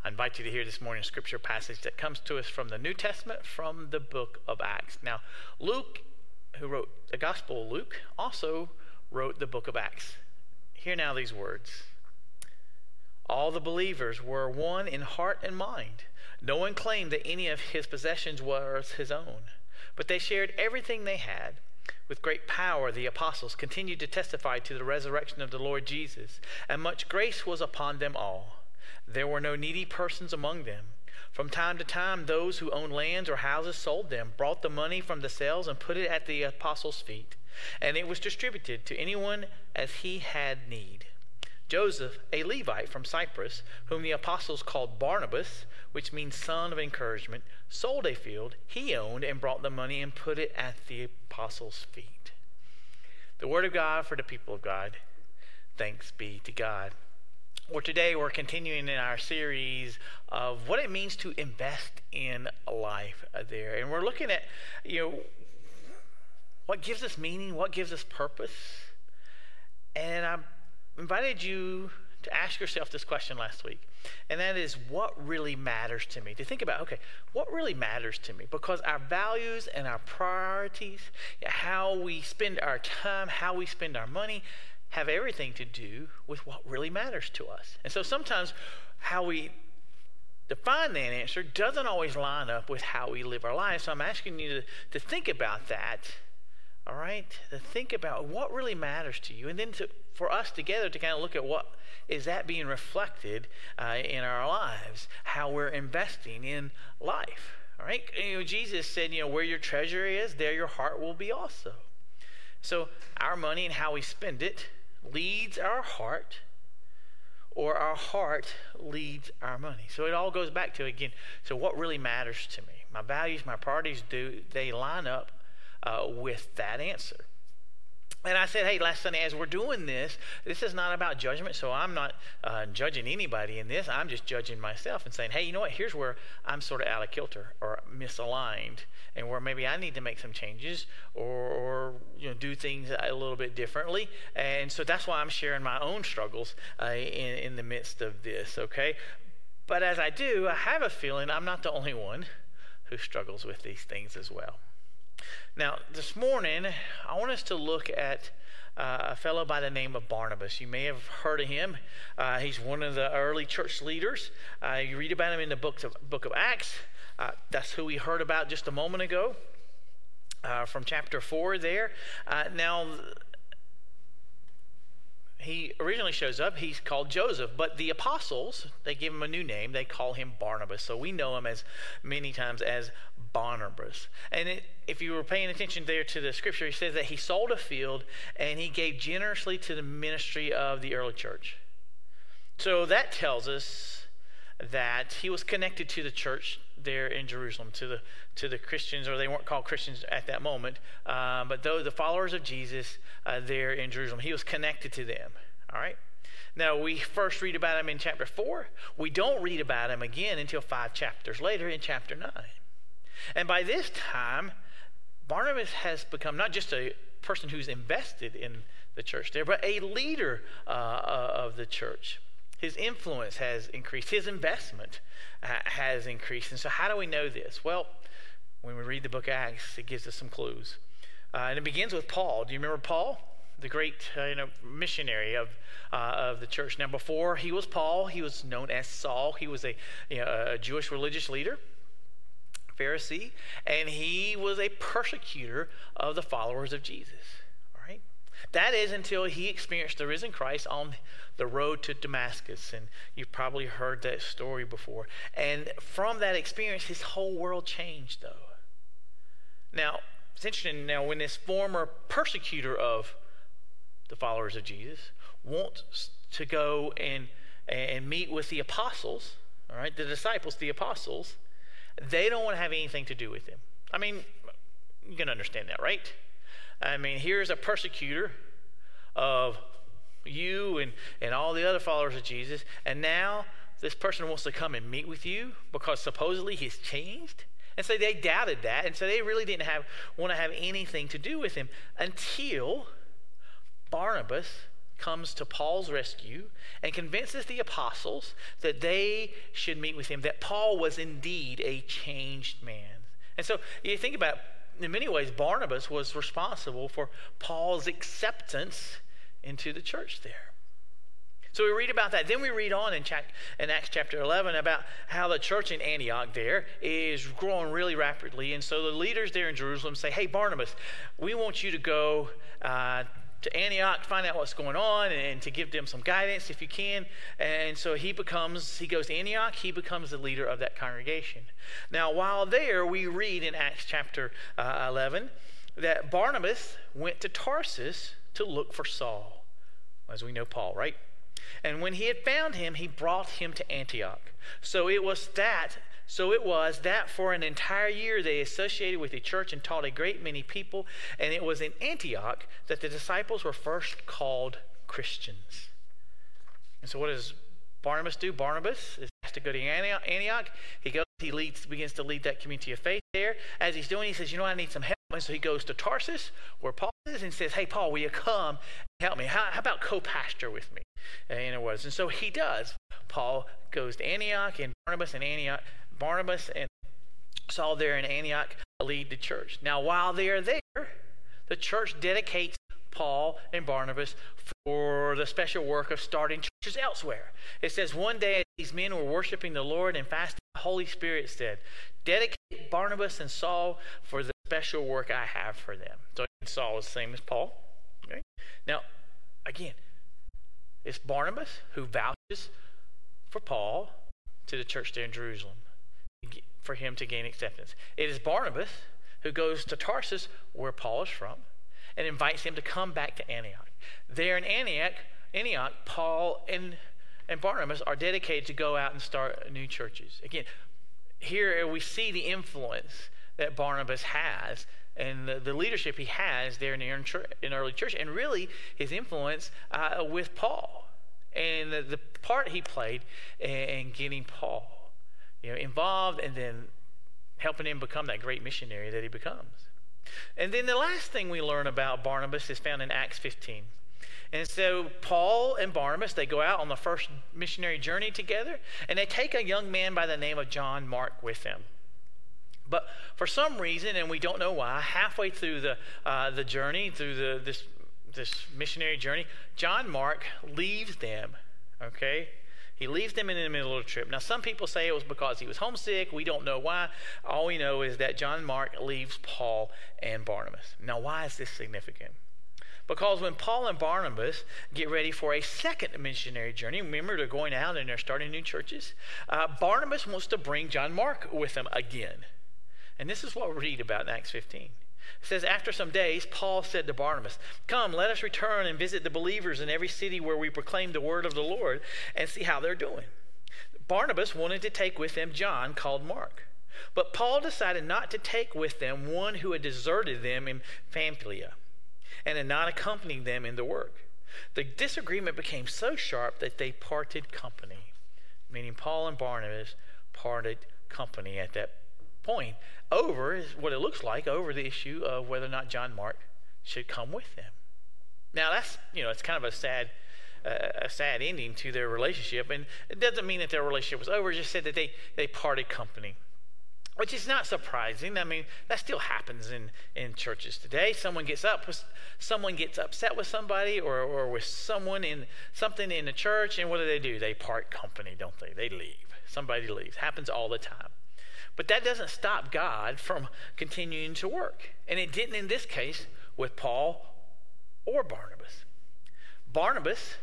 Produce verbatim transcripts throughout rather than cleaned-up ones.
I invite you to hear this morning's scripture passage that comes to us from the New Testament, from the book of Acts. Now, Luke, who wrote the Gospel of Luke, also wrote the book of Acts. Hear now these words. All the believers were one in heart and mind. No one claimed that any of his possessions was his own, but they shared everything they had. With great power, the apostles continued to testify to the resurrection of the Lord Jesus, and much grace was upon them all. There were no needy persons among them. From time to time, those who owned lands or houses sold them, brought the money from the sales, and put it at the apostles' feet, and it was distributed to anyone as he had need. Joseph, a Levite from Cyprus, whom the apostles called Barnabas, which means son of encouragement, sold a field he owned and brought the money and put it at the apostles' feet. The word of God for the people of God. Thanks be to God. Well, today we're continuing in our series of what it means to invest in life there. And we're looking at, you know, what gives us meaning, what gives us purpose. And I invited you to ask yourself this question last week. And that is, what really matters to me? To think about, okay, what really matters to me? Because our values and our priorities, how we spend our time, how we spend our money, have everything to do with what really matters to us. And so sometimes how we define that answer doesn't always line up with how we live our lives. So I'm asking you to, to think about that, all right? To think about what really matters to you. And then to, for us together to kind of look at what is that being reflected uh, in our lives, how we're investing in life, all right? You know, Jesus said, you know, where your treasure is, there your heart will be also. So our money and how we spend it leads our heart, or our heart leads our money. So it all goes back to, again, so what really matters to me? My values, my priorities, do they line up uh, with that answer? And I said, hey, last Sunday, as we're doing this, this is not about judgment, so I'm not uh, judging anybody in this. I'm just judging myself and saying, hey, you know what? Here's where I'm sort of out of kilter or misaligned, and where maybe I need to make some changes or, or you know, do things a little bit differently. And so that's why I'm sharing my own struggles uh, in, in the midst of this, okay? But as I do, I have a feeling I'm not the only one who struggles with these things as well. Now, this morning, I want us to look at uh, a fellow by the name of Barnabas. You may have heard of him. Uh, he's one of the early church leaders. Uh, you read about him in the book of, book of Acts. Uh, that's who we heard about just a moment ago uh, from chapter four there. Uh, now, he originally shows up, he's called Joseph, but the apostles, they give him a new name. They call him Barnabas. So we know him as many times as Barnabas. And it, if you were paying attention there to the scripture, he says that he sold a field and he gave generously to the ministry of the early church. So that tells us that he was connected to the church there in Jerusalem, to the to the Christians, or they weren't called Christians at that moment, uh, but though the followers of Jesus uh, there in Jerusalem, he was connected to them. All right. Now, we first read about him in chapter four. We don't read about him again until five chapters later in chapter nine. And by this time, Barnabas has become not just a person who's invested in the church there, but a leader uh, of the church. His influence has increased. His investment uh, has increased. And so how do we know this? Well, when we read the book of Acts, it gives us some clues. Uh, and it begins with Paul. Do you remember Paul? The great uh, you know, missionary of uh, of the church. Now, before he was Paul, he was known as Saul. He was a, you know, a Jewish religious leader, Pharisee, and he was a persecutor of the followers of Jesus. All right? That is until he experienced the risen Christ on the road to Damascus, and you've probably heard that story before. And from that experience, his whole world changed, though. Now, it's interesting, now when this former persecutor of the followers of Jesus wants to go and, and meet with the apostles, all right, the disciples, the apostles, they don't want to have anything to do with him. I mean, you can understand that, right? I mean, here's a persecutor of you and, and all the other followers of Jesus, and now this person wants to come and meet with you because supposedly he's changed. And so they doubted that, and so they really didn't have want to have anything to do with him until Barnabas comes to Paul's rescue and convinces the apostles that they should meet with him, that Paul was indeed a changed man. And so you think about, in many ways, Barnabas was responsible for Paul's acceptance into the church there. So we read about that. Then we read on in, chap- in Acts chapter eleven about how the church in Antioch there is growing really rapidly. And so the leaders there in Jerusalem say, hey, Barnabas, we want you to go uh, to Antioch, find out what's going on, and, and to give them some guidance if you can. And so he becomes, he goes to Antioch, he becomes the leader of that congregation. Now, while there, we read in Acts chapter uh, eleven that Barnabas went to Tarsus to look for Saul. As we know, Paul, right? And when he had found him, he brought him to Antioch. So it was that, so it was that for an entire year they associated with the church and taught a great many people. And it was in Antioch that the disciples were first called Christians. And so what does Barnabas do? Barnabas is asked to go to Antioch. He goes, he leads, begins to lead that community of faith there. As he's doing, he says, you know, I need some help. And so he goes to Tarsus, where Paul is, and says, hey, Paul, will you come and help me? How, how about co-pastor with me? And it was. And so he does. Paul goes to Antioch, and Barnabas and Antioch, Barnabas and Saul there in Antioch lead the church. Now, while they are there, the church dedicates Paul and Barnabas for the special work of starting churches elsewhere. It says, one day as these men were worshiping the Lord and fasting, the Holy Spirit said, dedicate Barnabas and Saul for the special work I have for them. So Saul is the same as Paul. Okay? Now, again, it's Barnabas who vouches for Paul to the church there in Jerusalem for him to gain acceptance. It is Barnabas who goes to Tarsus, where Paul is from, and invites him to come back to Antioch. There in Antioch, Antioch, Paul and, and Barnabas are dedicated to go out and start new churches. Again, here we see the influence that Barnabas has and the, the leadership he has there in the in early church, and really his influence uh, with Paul and the, the part he played in getting Paul, you know, involved, and then helping him become that great missionary that he becomes. And then the last thing we learn about Barnabas is found in Acts fifteen. And so Paul and Barnabas, they go out on the first missionary journey together, and they take a young man by the name of John Mark with them. But for some reason, and we don't know why, halfway through the uh, the journey, through the this this missionary journey, John Mark leaves them. Okay, he leaves them in the middle of the trip. Now, some people say it was because he was homesick. We don't know why. All we know is that John Mark leaves Paul and Barnabas. Now, why is this significant? Because when Paul and Barnabas get ready for a second missionary journey, remember they're going out and they're starting new churches, uh, Barnabas wants to bring John Mark with them again. And this is what we read about in Acts fifteen. It says, after some days, Paul said to Barnabas, come, let us return and visit the believers in every city where we proclaim the word of the Lord and see how they're doing. Barnabas wanted to take with them John, called Mark. But Paul decided not to take with them one who had deserted them in Pamphylia and had not accompanied them in the work. The disagreement became so sharp that they parted company, meaning Paul and Barnabas parted company at that point over what it looks like over the issue of whether or not John Mark should come with them. Now that's, you know, it's kind of a sad uh, a sad ending to their relationship, and it doesn't mean that their relationship was over. It just said that they they parted company, which is not surprising. I mean, that still happens in in churches today. Someone gets up with, someone gets upset with somebody or or with someone in something in the church, and what do they do? They part company, don't they? They leave. Somebody leaves. Happens all the time. But that doesn't stop God from continuing to work. And it didn't in this case with Paul or Barnabas. Barnabas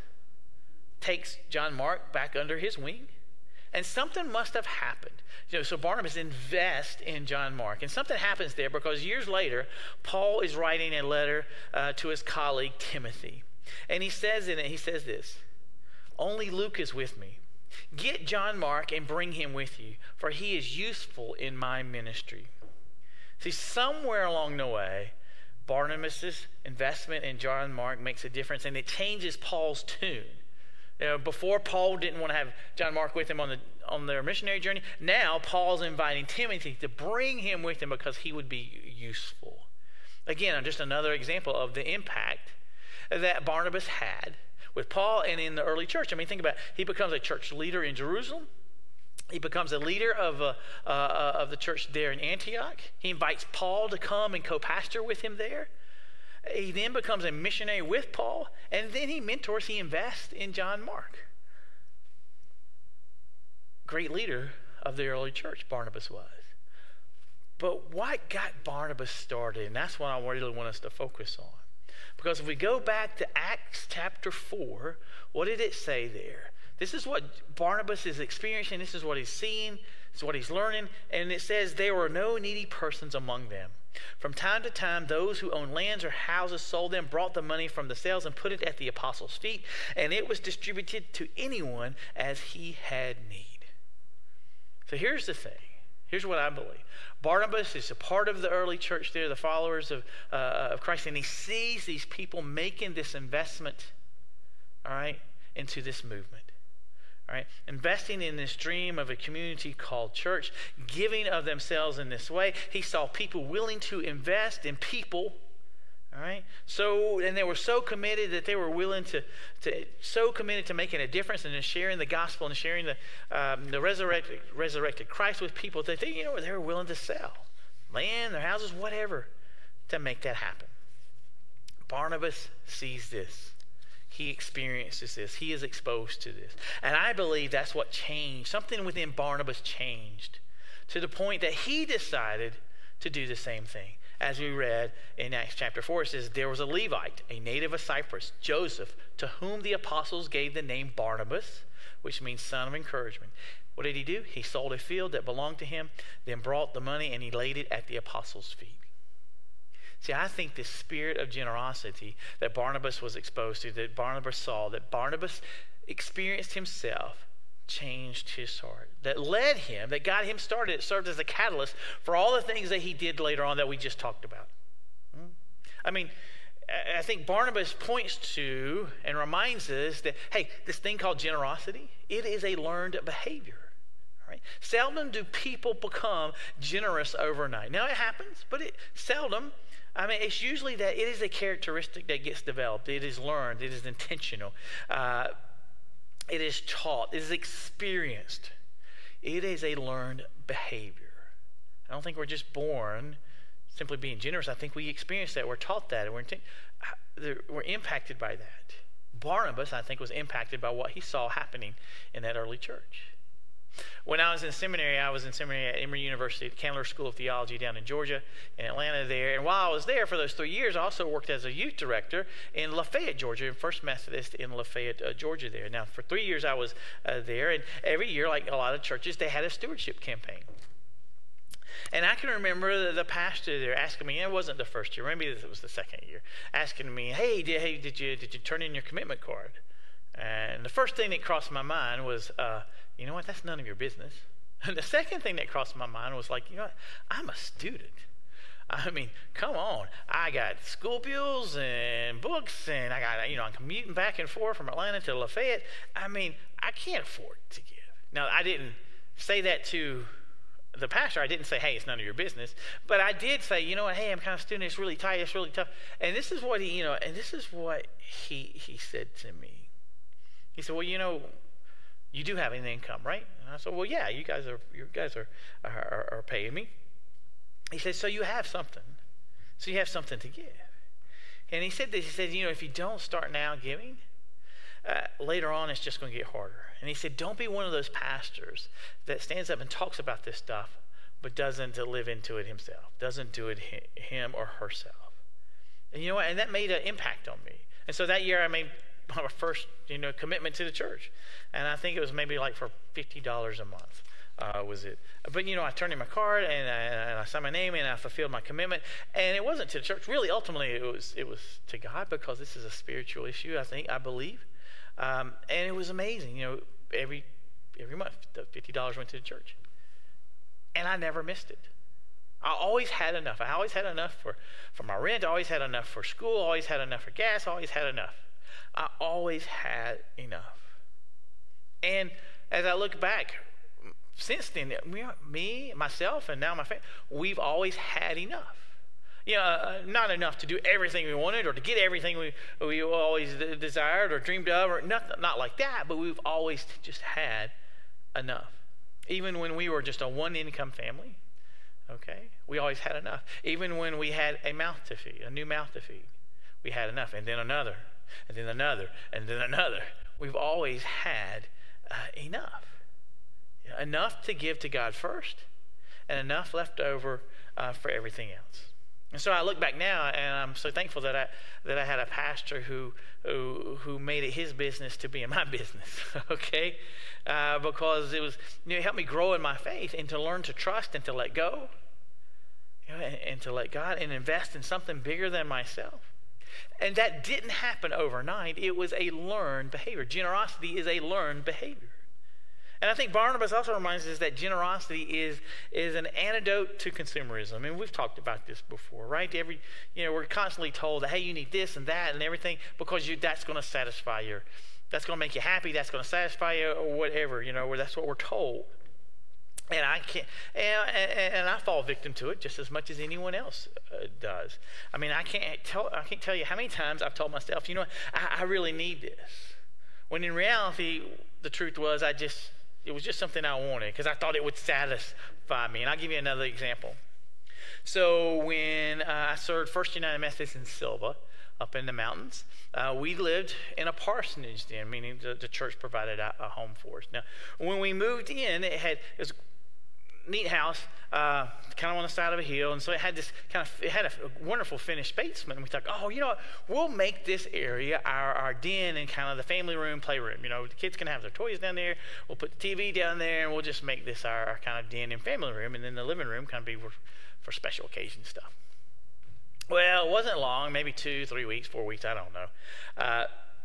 takes John Mark back under his wing, and something must have happened. You know, so Barnabas invests in John Mark, and something happens there because years later, Paul is writing a letter uh, to his colleague Timothy. And he says in it, he says this, only Luke is with me. Get John Mark and bring him with you, for he is useful in my ministry. See, somewhere along the way, Barnabas' investment in John Mark makes a difference, and it changes Paul's tune. You know, before, Paul didn't want to have John Mark with him on the on their missionary journey. Now Paul's inviting Timothy to bring him with him because he would be useful. Again, just another example of the impact that Barnabas had with Paul and in the early church. I mean, think about it. He becomes a church leader in Jerusalem. He becomes a leader of, uh, uh, of the church there in Antioch. He invites Paul to come and co-pastor with him there. He then becomes a missionary with Paul, and then he mentors, he invests in John Mark. Great leader of the early church, Barnabas was. But what got Barnabas started? And that's what I really want us to focus on. Because if we go back to Acts chapter four, what did it say there? This is what Barnabas is experiencing. This is what he's seeing. This is what he's learning. And it says, there were no needy persons among them. From time to time, those who owned lands or houses sold them, brought the money from the sales and put it at the apostles' feet. And it was distributed to anyone as he had need. So here's the thing. Here's what I believe. Barnabas is a part of the early church there, the followers of, uh, of Christ, and he sees these people making this investment, all right, into this movement. All right, investing in this dream of a community called church, giving of themselves in this way. He saw people willing to invest in people. All right, so and they were so committed that they were willing to, to so committed to making a difference and to sharing the gospel and sharing the um, the resurrected resurrected Christ with people that they you know they were willing to sell land, their houses, whatever, to make that happen. Barnabas sees this. He experiences this. He is exposed to this, and I believe that's what changed. Something within Barnabas changed to the point that he decided to do the same thing. As we read in Acts chapter four, it says, there was a Levite, a native of Cyprus, Joseph, to whom the apostles gave the name Barnabas, which means son of encouragement. What did he do? He sold a field that belonged to him, then brought the money and he laid it at the apostles' feet. See, I think this spirit of generosity that Barnabas was exposed to, that Barnabas saw, that Barnabas experienced himself, changed his heart, that led him, that got him started. It served as a catalyst for all the things that he did later on that we just talked about. I mean, I think Barnabas points to and reminds us that, hey, this thing called generosity, it is a learned behavior. Right? Seldom do people become generous overnight. Now it happens, but it seldom. I mean, it's usually that it is a characteristic that gets developed. It is learned. It is intentional. Uh, It is taught. It is experienced. It is a learned behavior. I don't think we're just born simply being generous. I think we experience that. We're taught that. And we're, we're impacted by that. Barnabas, I think, was impacted by what he saw happening in that early church. When I was in seminary, I was in seminary at Emory University, at Candler School of Theology down in Georgia, in Atlanta there. And while I was there for those three years, I also worked as a youth director in Lafayette, Georgia, in First Methodist in Lafayette, uh, Georgia there. Now, for three years I was uh, there, and every year, like a lot of churches, they had a stewardship campaign. And I can remember the, the pastor there asking me, it wasn't the first year, maybe it was the second year, asking me, hey, did, hey, did you did you turn in your commitment card? And the first thing that crossed my mind was, uh, you know what, that's none of your business. And the second thing that crossed my mind was like, you know what, I'm a student. I mean, come on. I got school bills and books, and I got, you know, I'm commuting back and forth from Atlanta to Lafayette. I mean, I can't afford to give. Now, I didn't say that to the pastor. I didn't say, hey, it's none of your business. But I did say, you know what, hey, I'm kind of a student. It's really tight. It's really tough. And this is what he, you know, and this is what he he said to me. He said, well, you know, you do have an income, right? And I said, well, yeah, you guys are you guys are are, are paying me. He said, so you have something. So you have something to give. And he said this, he said, you know, if you don't start now giving, uh, later on it's just going to get harder. And he said, don't be one of those pastors that stands up and talks about this stuff, but doesn't live into it himself, doesn't do it him or herself. And you know what? And that made an impact on me. And so that year I made my first, you know, commitment to the church. And I think it was maybe like for fifty dollars a month uh, was it. But, you know, I turned in my card and I, and I signed my name and I fulfilled my commitment. And it wasn't to the church. Really, ultimately, it was it was to God, because this is a spiritual issue, I think, I believe. Um, and it was amazing. You know, every every month, the fifty dollars went to the church. And I never missed it. I always had enough. I always had enough for, for my rent. I always had enough for school. I always had enough for gas. I always had enough. I always had enough. And as I look back, since then, me, myself, and now my family, we've always had enough. You know, uh, not enough to do everything we wanted or to get everything we, we always desired or dreamed of, or not, not like that, but we've always just had enough. Even when we were just a one-income family, okay, we always had enough. Even when we had a mouth to feed, a new mouth to feed, we had enough, and then another, and then another, and then another. We've always had uh, enough. Enough to give to God first, and enough left over uh, for everything else. And so I look back now, and I'm so thankful that I that I had a pastor who who who made it his business to be in my business. Okay, uh, because it was you know it helped me grow in my faith and to learn to trust and to let go, you know, and, and to let God and invest in something bigger than myself. And that didn't happen overnight. It was a learned behavior. Generosity is a learned behavior. And I think Barnabas also reminds us that generosity is is an antidote to consumerism. I mean, we've talked about this before, right? Every, you know, we're constantly told that, hey, you need this and that and everything because you that's going to satisfy your, that's going to make you happy, that's going to satisfy you or whatever, you know, or that's what we're told. And I can't, and, and I fall victim to it just as much as anyone else uh, does. I mean, I can't tell, I can't tell you how many times I've told myself, you know, I, I really need this, when in reality, the truth was I just. It was just something I wanted because I thought it would satisfy me. And I'll give you another example. So when uh, I served First United Methodist in Silva up in the mountains, uh, we lived in a parsonage then, meaning the, the church provided a, a home for us. Now, when we moved in, it had it was a neat house, uh, kind of on the side of a hill, and so it had this kind of it had a, a wonderful finished basement. And we thought, oh, you know what? We'll make this area our, our den and kind of the family room, playroom. You know, the kids can have their toys down there. We'll put the T V down there, and we'll just make this our, our kind of den and family room, and then the living room kind of be for, for special occasion stuff. Well, it wasn't long, maybe two, three weeks, four weeks, I don't know. Uh,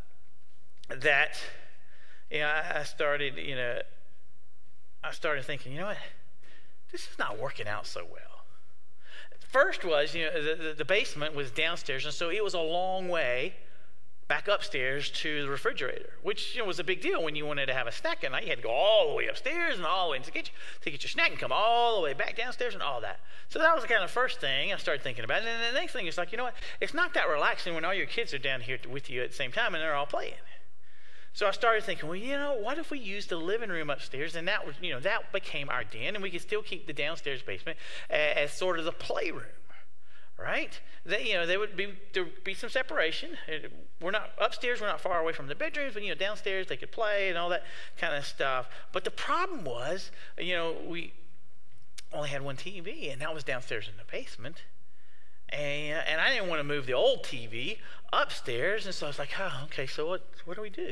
that, you know, I, I started, you know, I started thinking, you know what? This is not working out so well. First was, you know, the, the basement was downstairs, and so it was a long way back upstairs to the refrigerator, which, you know, was a big deal when you wanted to have a snack at night. You had to go all the way upstairs and all the way into the kitchen to get your snack and come all the way back downstairs and all that. So that was the kind of first thing I started thinking about. And then the next thing is like, you know what? It's not that relaxing when all your kids are down here with you at the same time and they're all playing. So I started thinking, well, you know, what if we used the living room upstairs, and that was, you know, that became our den, and we could still keep the downstairs basement as, as sort of the playroom, right? That, you know, there would be there would be some separation. We're not upstairs, we're not far away from the bedrooms, but you know, downstairs they could play and all that kind of stuff. But the problem was, you know, we only had one T V, and that was downstairs in the basement. And and I didn't want to move the old T V upstairs, and so I was like, oh, okay, so what what do we do?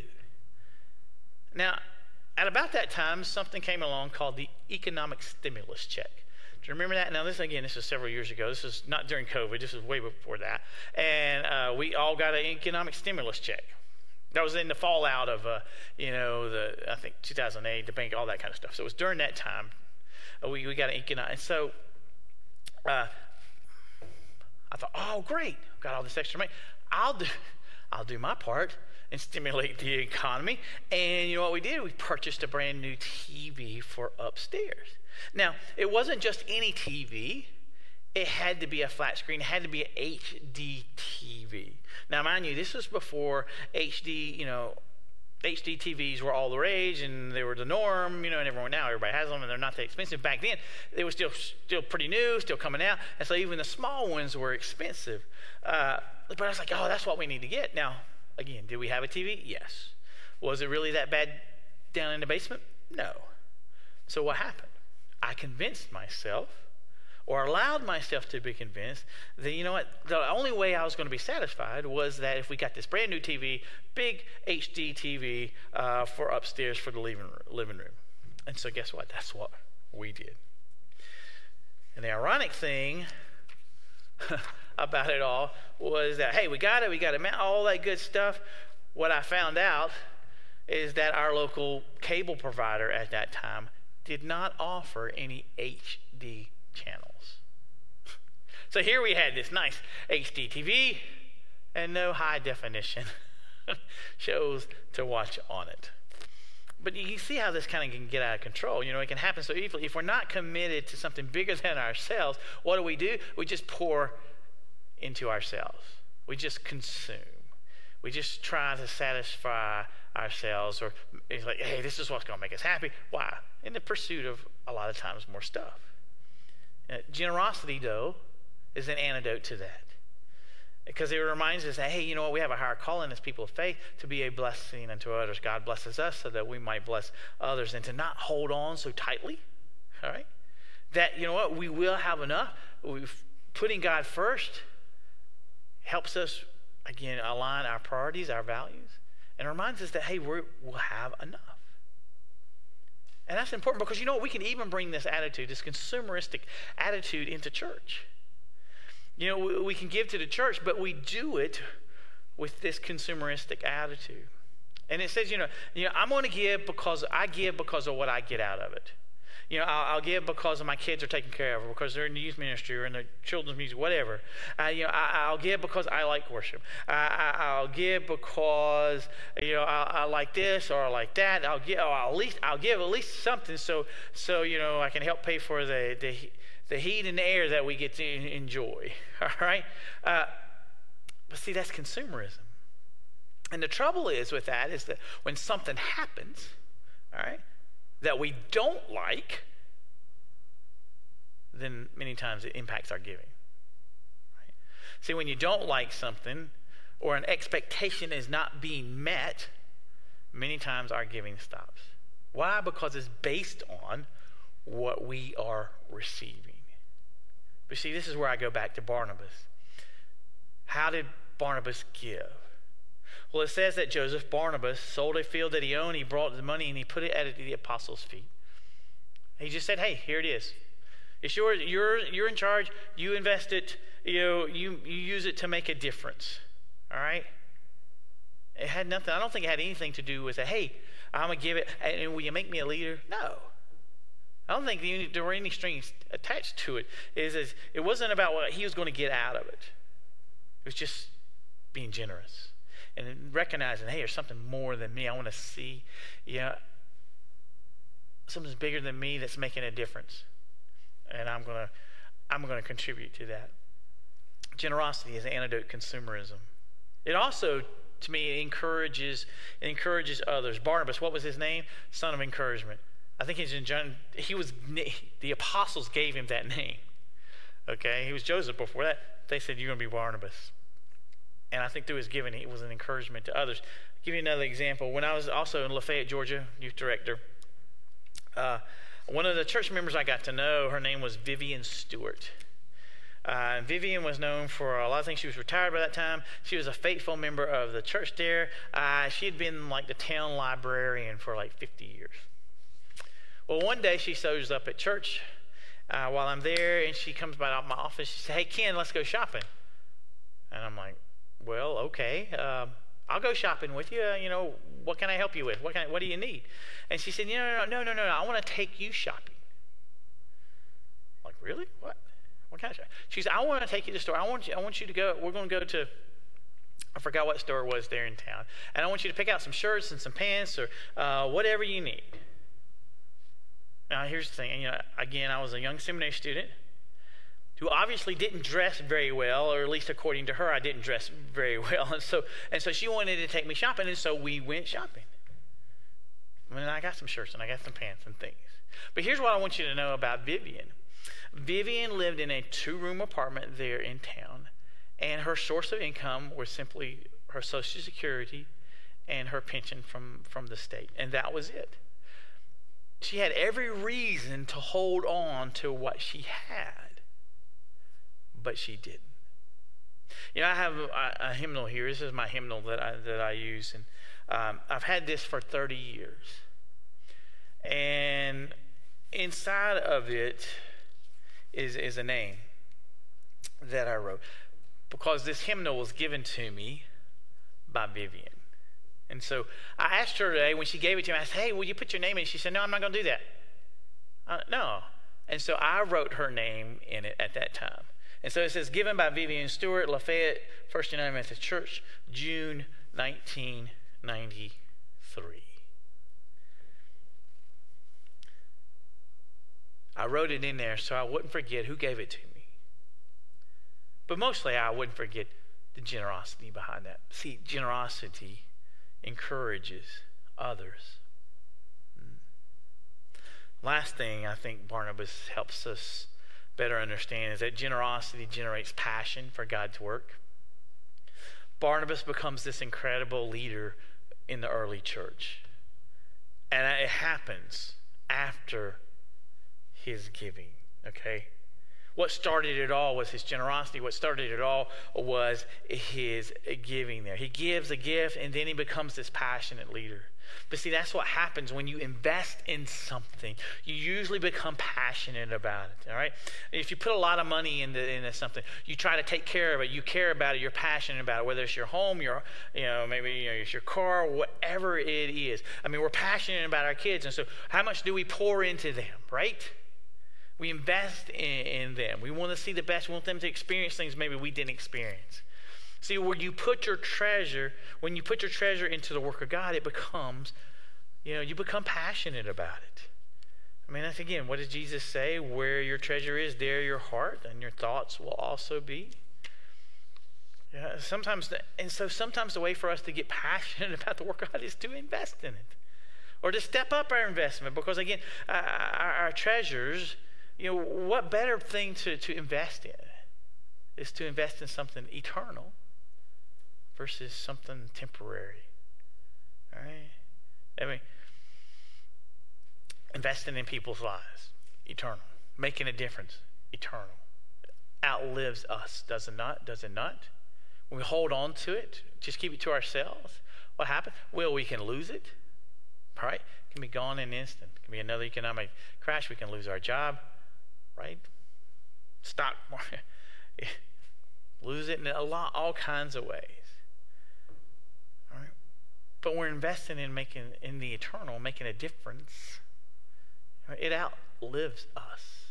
Now, at about that time, something came along called the economic stimulus check. Do you remember that? Now, this, again, this is several years ago. This is not during COVID. This is way before that. And uh, we all got an economic stimulus check. That was in the fallout of, uh, you know, the I think two thousand eight, the bank, all that kind of stuff. So it was during that time uh, we, we got an economic. And so uh, I thought, oh, great. Got all this extra money. I'll do, I'll do my part and stimulate the economy. And you know what we did? We purchased a brand new T V for upstairs. Now, it wasn't just any T V. It had to be a flat screen. It had to be an H D T V. Now, mind you, this was before H D, you know, H D T Vs were all the rage and they were the norm, you know, and everyone now, everybody has them and they're not that expensive. Back then, they were still still pretty new, still coming out. And so even the small ones were expensive. Uh, but I was like, oh, that's what we need to get. Now, again, did we have a T V? Yes. Was it really that bad down in the basement? No. So what happened? I convinced myself, or allowed myself to be convinced, that, you know what, the only way I was going to be satisfied was that if we got this brand new T V, big H D T V uh, for upstairs for the living living room. And so guess what? That's what we did. And the ironic thing about it all was that, hey, we got it, we got it, all that good stuff. What I found out is that our local cable provider at that time did not offer any H D channels. So here we had this nice H D T V and no high definition shows to watch on it. But you see how this kind of can get out of control. You know, it can happen so easily. If we're not committed to something bigger than ourselves, what do we do? We just pour into ourselves. We just consume. We just try to satisfy ourselves, or it's like, hey, this is what's going to make us happy. Why? In the pursuit of a lot of times more stuff. Uh, generosity, though, is an antidote to that. Because it reminds us that, hey, you know what, we have a higher calling as people of faith to be a blessing unto others. God blesses us so that we might bless others, and to not hold on so tightly, all right? That, you know what, we will have enough. We've, putting God first helps us, again, align our priorities, our values, and reminds us that, hey, we're, we'll have enough. And that's important because, you know what, we can even bring this attitude, this consumeristic attitude into church. You know, we, we can give to the church, but we do it with this consumeristic attitude. And it says, you know, you know I'm going to give because I give because of what I get out of it. You know, I'll, I'll give because of my kids are taken care of, or because they're in the youth ministry or in the children's music, whatever. Uh, you know, I, I'll give because I like worship. I, I, I'll give because, you know, I, I like this or I like that. I'll give, or I'll at least I'll give at least something so so you know I can help pay for the the the heat and the air that we get to enjoy. All right, uh, but see, that's consumerism. And the trouble is with that is that when something happens, all right, that we don't like, then many times it impacts our giving. Right? See, when you don't like something or an expectation is not being met, many times our giving stops. Why? Because it's based on what we are receiving. But see, this is where I go back to Barnabas. How did Barnabas give? Well, it says that Joseph Barnabas sold a field that he owned. He brought the money and he put it at the apostles' feet. He just said, "Hey, here it is. It's yours. You're you're in charge. You invest it. You know, you you use it to make a difference. All right." It had nothing. I don't think it had anything to do with, "Hey, I'm gonna give it, and will you make me a leader?" No. I don't think there were any strings attached to it. It, is, it wasn't about what he was going to get out of it. It was just being generous and recognizing, hey, there's something more than me. I want to see, you know, something's bigger than me that's making a difference, and I'm gonna, I'm gonna contribute to that. Generosity is an antidote to consumerism. It also, to me, encourages it encourages others. Barnabas, what was his name? Son of encouragement. I think he's in John. He was the apostles gave him that name. Okay, he was Joseph before that. They said, "You're going to be Barnabas." And I think through his giving, it was an encouragement to others. I'll give you another example. When I was also in Lafayette, Georgia, youth director, uh, one of the church members I got to know, her name was Vivian Stewart. Uh, Vivian was known for a lot of things. She was retired by that time. She was a faithful member of the church there. Uh, she had been like the town librarian for like fifty years. Well, one day she shows up at church uh, while I'm there, and she comes by out my office. She said, "Hey, Ken, let's go shopping." And I'm like, "Well, okay, uh, I'll go shopping with you. Uh, you know, what can I help you with? What can I, what do you need?" And she said, "No, no, no, no, no, no. I want to take you shopping." I'm like, "Really? What? What kind of shopping?" She said, "I want to take you to the store. I want you. I want you to go. We're going to go to." I forgot what store it was there in town, and I want you to pick out some shirts and some pants or uh, whatever you need. Now, here's the thing. You know, again, I was a young seminary student who obviously didn't dress very well, or at least according to her, I didn't dress very well. And so, and so she wanted to take me shopping, and so we went shopping. I mean, I got some shirts and I got some pants and things. But here's what I want you to know about Vivian. Vivian lived in a two-room apartment there in town, and her source of income was simply her Social Security and her pension from, from the state, and that was it. She had every reason to hold on to what she had, but she didn't. You know, I have a, a hymnal here. This is my hymnal that I that I use, and um, I've had this for thirty years. And inside of it is is a name that I wrote, because this hymnal was given to me by Vivian. And so I asked her today, when she gave it to me, I said, "Hey, will you put your name in it?" She said, "No, I'm not going to do that." Uh, no. And so I wrote her name in it at that time. And so it says, "Given by Vivian Stewart, Lafayette First United Methodist Church, June nineteen ninety-three. I wrote it in there so I wouldn't forget who gave it to me. But mostly I wouldn't forget the generosity behind that. See, generosity encourages others. Last thing I think Barnabas helps us better understand is that generosity generates passion for God's work. Barnabas becomes this incredible leader in the early church. And it happens after his giving, okay? What started it all was his generosity. What started it all was his giving there. He gives a gift, and then he becomes this passionate leader. But see, that's what happens when you invest in something. You usually become passionate about it, all right? If you put a lot of money into, into something, you try to take care of it. You care about it. You're passionate about it, whether it's your home, your, you know, maybe you know, it's your car, whatever it is. I mean, we're passionate about our kids, and so how much do we pour into them, right? We invest in, in them. We want to see the best. We want them to experience things maybe we didn't experience. See, where you put your treasure, when you put your treasure into the work of God, it becomes, you know, you become passionate about it. I mean, that's again, what does Jesus say? Where your treasure is, there your heart and your thoughts will also be. Yeah, sometimes, the, and so sometimes the way for us to get passionate about the work of God is to invest in it, or to step up our investment. Because again, uh, our, our treasures, you know, what better thing to, to invest in is to invest in something eternal versus something temporary. All right? I mean, investing in people's lives, eternal. Making a difference, eternal. Outlives us, does it not? Does it not? When we hold on to it, just keep it to ourselves, what happens? Well, we can lose it. Right? It can be gone in an instant. It can be another economic crash. We can lose our job. Right? Stock market. Lose it in a lot, all kinds of ways. All right? But we're investing in making in the eternal, making a difference. Right? It outlives us.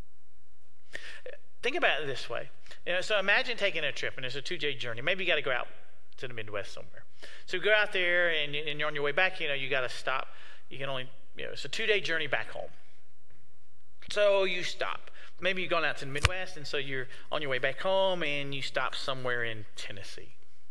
Think about it this way. You know, so imagine taking a trip, and it's a two-day journey. Maybe you got to go out to the Midwest somewhere. So you go out there, and, and you're on your way back. You know, you got to stop. You can only, you know, it's a two-day journey back home. So you stop. Maybe you've gone out to the Midwest, and so you're on your way back home, and you stop somewhere in Tennessee.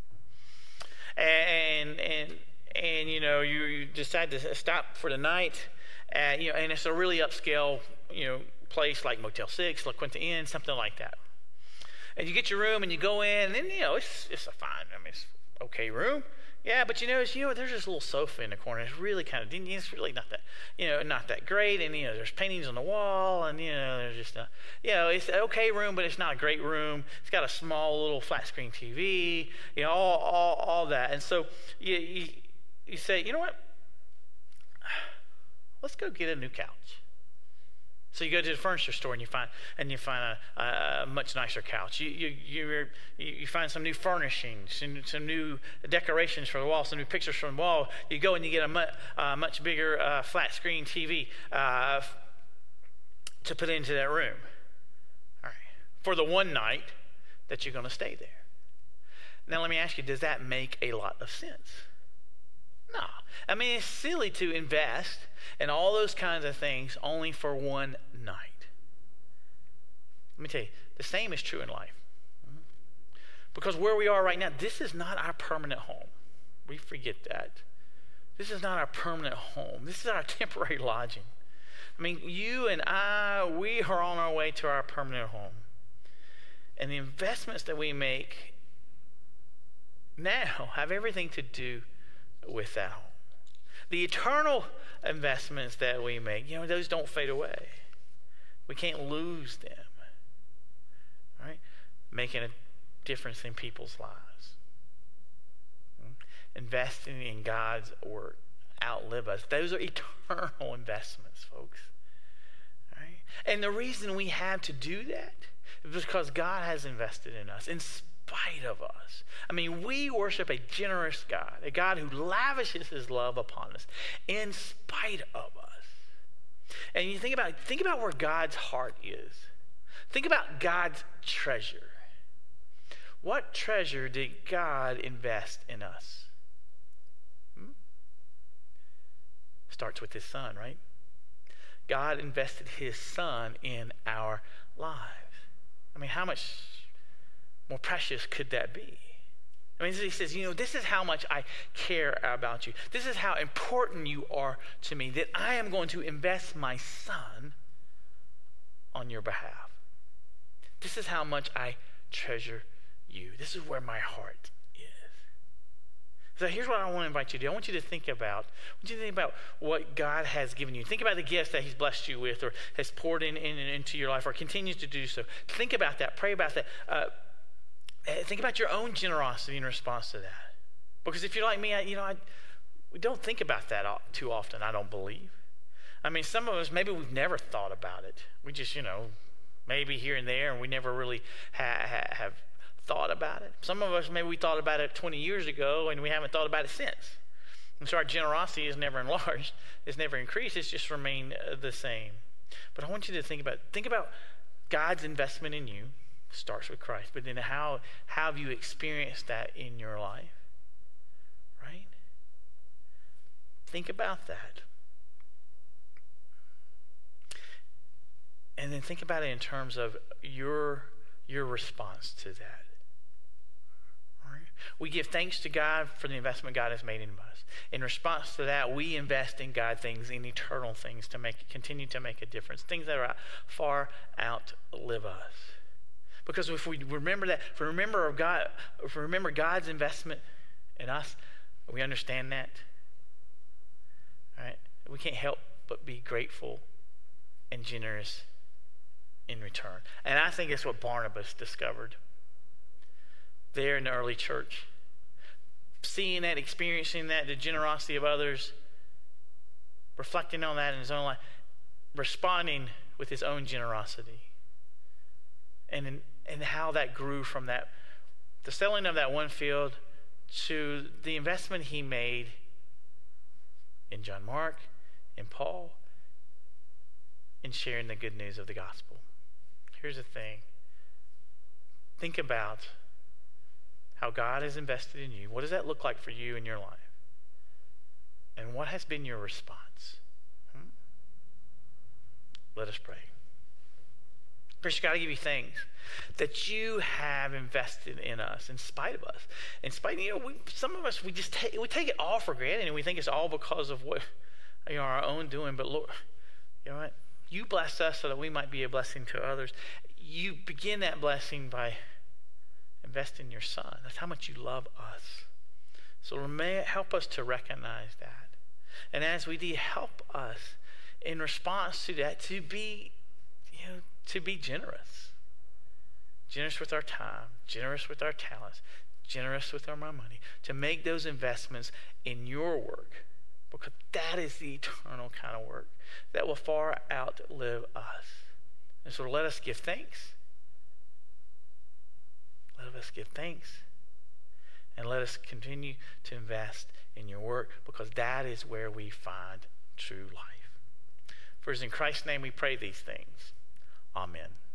And and and you know you, you decide to stop for the night, at, you know, and it's a really upscale, you know, place like Motel Six, La Quinta Inn, something like that. And you get your room, and you go in, and then, you know, it's it's a fine, I mean, it's okay room. Yeah, but you know, you know, there's this little sofa in the corner. It's really kind of, it's really not that, you know, not that great. And, you know, there's paintings on the wall, and, you know, there's just, a, you know, it's an okay room, but it's not a great room. It's got a small little flat screen T V, you know, all all, all that. And so you, you, you say, you know what? Let's go get a new couch. So you go to the furniture store and you find and you find a, a much nicer couch. You you you you find some new furnishings, some, some new decorations for the wall, some new pictures from the wall. You go and you get a much, uh, much bigger uh, flat screen T V uh, to put into that room. All right, for the one night that you're going to stay there. Now let me ask you: does that make a lot of sense? No. I mean, it's silly to invest in all those kinds of things only for one night. Let me tell you, the same is true in life. Because where we are right now, this is not our permanent home. We forget that. This is not our permanent home. This is our temporary lodging. I mean, you and I, we are on our way to our permanent home. And the investments that we make now have everything to do with that home. The eternal investments that we make, you know, those don't fade away. We can't lose them. Right? Making a difference in people's lives. Investing in God's work outlive us. Those are eternal investments, folks. Right? And the reason we have to do that is because God has invested in us. In spite of us. I mean, we worship a generous God, a God who lavishes his love upon us in spite of us. And you think about think about where God's heart is. Think about God's treasure. What treasure did God invest in us? Hmm? Starts with his son, right? God invested his son in our lives. I mean, how much more precious could that be? I mean, he says, you know, this is how much I care about you. This is how important you are to me, that I am going to invest my son on your behalf. This is how much I treasure you. This is where my heart is. So here's what I want to invite you to do. I want you to think about, I want you to think about what God has given you. Think about the gifts that he's blessed you with or has poured in, in and into your life or continues to do so. Think about that. Pray about that. Uh, Think about your own generosity in response to that. Because if you're like me, I, you know, I, we don't think about that too often, I don't believe. I mean, some of us, maybe we've never thought about it. We just, you know, maybe here and there, and we never really ha- ha- have thought about it. Some of us, maybe we thought about it twenty years ago, and we haven't thought about it since. And so our generosity is never enlarged. It's never increased. It's just remained uh, the same. But I want you to think about, think about God's investment in you. Starts with Christ, but then how, how have you experienced that in your life? Right? Think about that. And then think about it in terms of your, your response to that. All right? We give thanks to God for the investment God has made in us. In response to that, we invest in God things, in eternal things, to make continue to make a difference, things that are far outlive us. Because if we remember that, if we remember of God, if we remember God's investment in us, we understand that. Right? We can't help but be grateful and generous in return. And I think it's what Barnabas discovered there in the early church. Seeing that, experiencing that, the generosity of others, reflecting on that in his own life, responding with his own generosity. And in, and how that grew from that, the selling of that one field to the investment he made in John Mark, in Paul, in sharing the good news of the gospel. Here's the thing. Think about how God has invested in you. What does that look like for you in your life? And what has been your response? Hmm? Let us pray. First, you got to give you thanks that you have invested in us, in spite of us. In spite, you know, we, some of us, we just take, we take it all for granted, and we think it's all because of what, you know, our own doing. But Lord, you know what? You bless us so that we might be a blessing to others. You begin that blessing by investing in your Son. That's how much you love us. So may help us to recognize that, and as we do, help us in response to that to be, you know, to be generous. Generous with our time, generous with our talents, generous with our money, to make those investments in your work, because that is the eternal kind of work that will far outlive us. And so let us give thanks. Let us give thanks. And let us continue to invest in your work, because that is where we find true life. For it's in Christ's name we pray these things. Amen.